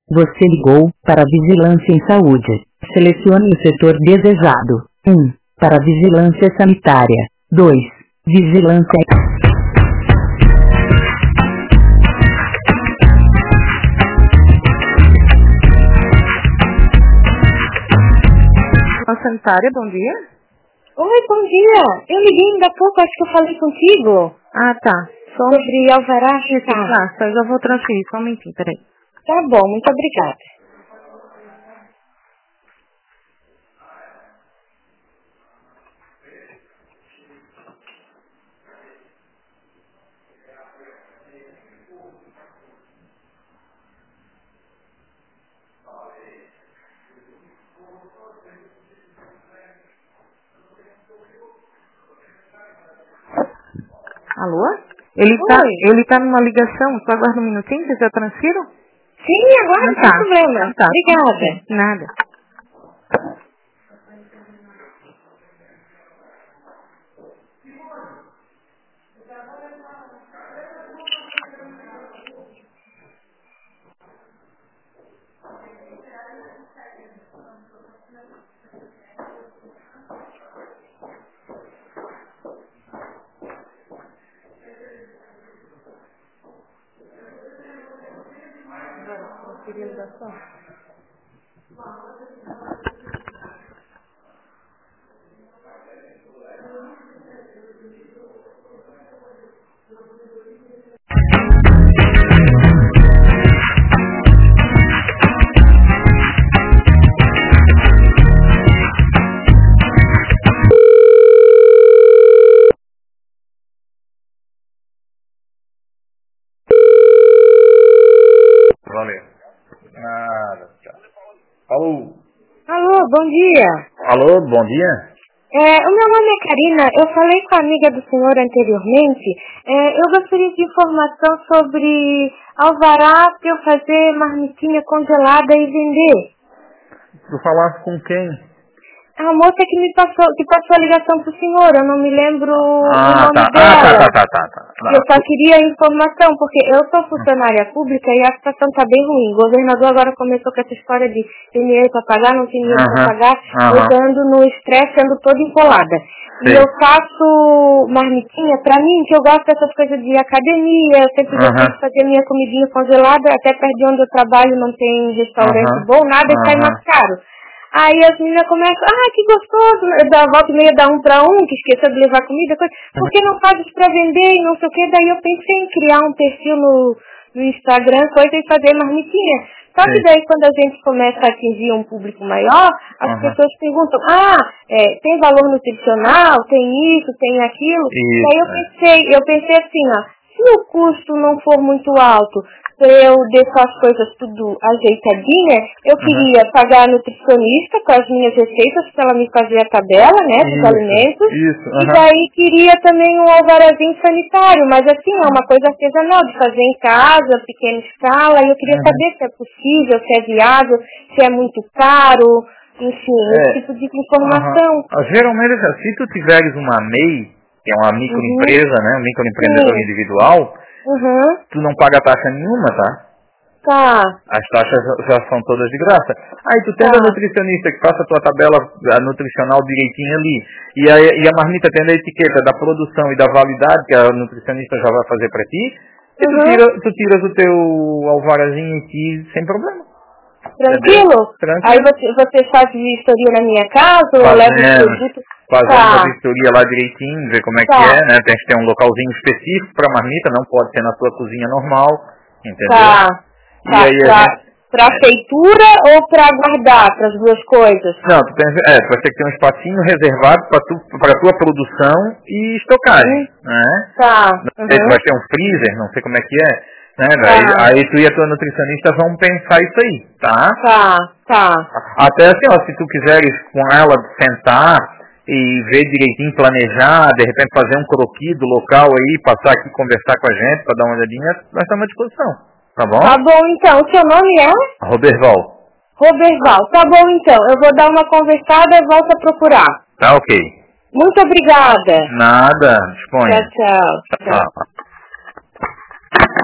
Você ligou para Vigilância em Saúde. Selecione o setor desejado. 1. Para Vigilância Sanitária. 2. Vigilância... Sanitária, bom dia. Oi, bom dia. Eu liguei ainda há pouco, acho que eu falei contigo. Ah, tá. Sobre alvará. Tá, eu já vou transferir, só um momentinho, peraí. Tá bom, muito obrigada. Alô? Ele tá numa ligação, só aguarda um minutinho, vocês já transfiram? Sim, agora não tem problema. Tá. Obrigada. Nada. Valeu. Nada, tchau. Alô? Alô, bom dia. Alô, bom dia? O meu nome é Karina, eu falei com a amiga do senhor anteriormente. Eu gostaria de informação sobre alvará para eu fazer marmitinha congelada e vender. Tu falasse com quem? A moça que passou a ligação pro senhor, eu não me lembro o nome Tá. dela. Tá. Eu só queria informação, porque eu sou funcionária pública e a situação tá bem ruim. O governador agora começou com essa história de ter dinheiro para pagar, não tem dinheiro para pagar. Eu tô ando no estresse, ando toda empolada. Sim. E eu faço marmitinha, pra mim, que eu gosto dessas coisas de academia, eu sempre gostei de fazer minha comidinha congelada, até perto de onde eu trabalho não tem restaurante bom, nada, e sai mais caro. Aí as meninas começam, que gostoso, da volta e meia dá um pra um, que esqueceu de levar comida, coisa. Por que não faz isso pra vender e não sei o que? Daí eu pensei em criar um perfil no Instagram, coisa, e fazer marmitinha. Só que daí quando a gente começa a atingir um público maior, as pessoas perguntam, tem valor nutricional, tem isso, tem aquilo. Daí eu pensei assim, se o custo não for muito alto, para eu deixar as coisas tudo ajeitadinha, eu queria pagar a nutricionista com as minhas receitas para ela me fazer a tabela, né, dos alimentos. E daí queria também um alvarazinho sanitário, mas assim, é uma coisa artesanal, de fazer em casa, pequena escala, e eu queria saber se é possível, se é viável, se é muito caro, enfim, esse tipo de informação. Geralmente, se tu tiveres uma MEI, que é uma microempresa, né, um microempreendedor individual, tu não paga taxa nenhuma, tá? Tá. As taxas já são todas de graça. Aí tu tendo a nutricionista que faça a tua tabela nutricional direitinho ali, e a marmita tendo a etiqueta da produção e da validade que a nutricionista já vai fazer pra ti, e tu tiras o teu alvarazinho aqui sem problema. Tranquilo? Aí você faz vistoria na minha casa, ou leva o produto? Fazendo a vistoria lá direitinho, ver como é que é, né? Tem que ter um localzinho específico para marmita, não pode ser na sua cozinha normal, entendeu? E aí pra feitura ou pra guardar, para as duas coisas? Não, tu vai ter que ter um espacinho reservado para tua produção e estocagem, né? Não sei se vai ter um freezer, não sei como é que é. Né? Aí tu e a tua nutricionista vão pensar isso aí, tá? Até assim, se tu quiseres com ela sentar e ver direitinho, planejar, de repente fazer um croquis do local aí, passar aqui, conversar com a gente, para dar uma olhadinha, nós estamos à disposição, tá bom? Tá bom então, o seu nome é? Roberval. Tá bom então, eu vou dar uma conversada e volto a procurar. Tá ok. Muito obrigada. Nada, disponha. Tchau.